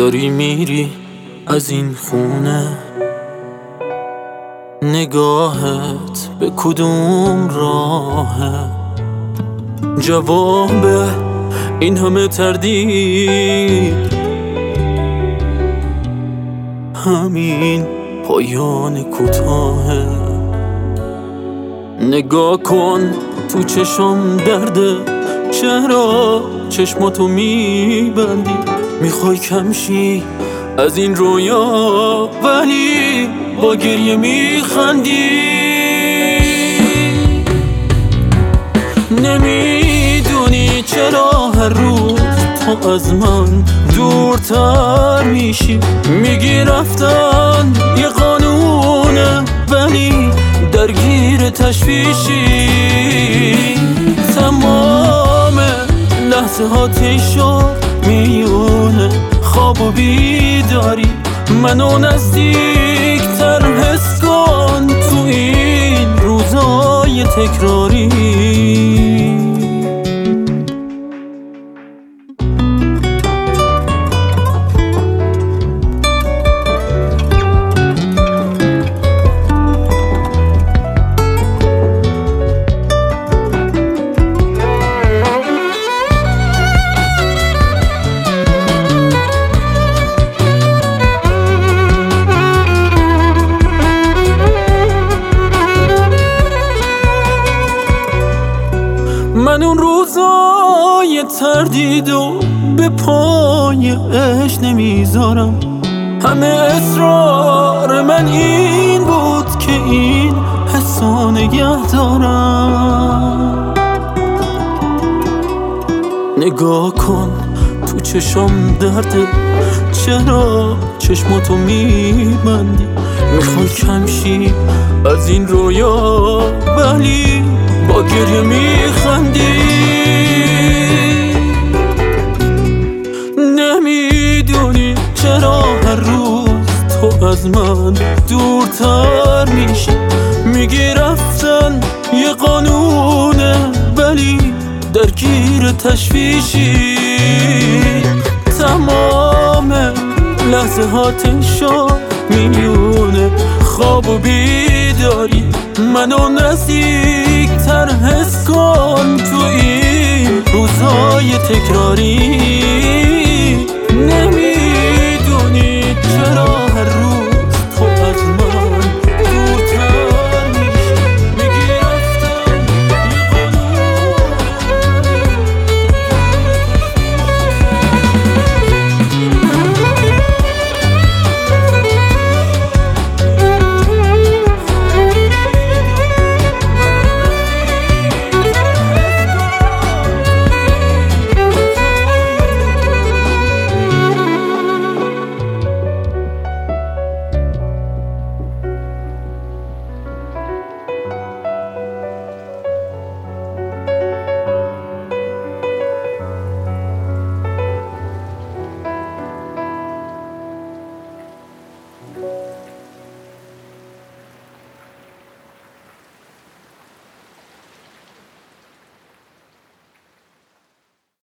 داری میری از این خونه، نگاهت به کدوم راهه؟ جواب این همه تردید همین پایان کوتاهه. نگاه کن تو چشم درده، چرا چشماتو میبندی؟ میخوای کمشی از این رویا ولی با گریه میخندی. نمیدونی چرا هر روز تو از من دورتر میشی؟ میگی رفتن یه قانونه ولی درگیر تشویشی. تمام لحظه ها تیشو میونه، خواب و بیداری منو نزدیک تر حس کن تو این روزای تکراری. من اون روزای تردیدو به پای عشق نمیذارم. همه اصرار من این بود که این حسو نگه دارم. نگاه کن تو چشم درده، چرا چشماتو میبندی؟ میخوای کمشی از این رویا ولی با گریه میخندی. نمیدونی چرا هر روز تو از من دورتر میشی؟ میگی رفتن یه قانونه ولی درگیر تشویشی. تمام لحظه ها تنشا میونه، خواب و بیداری منو نزدیک تر حس کن تو این روزای تکراری.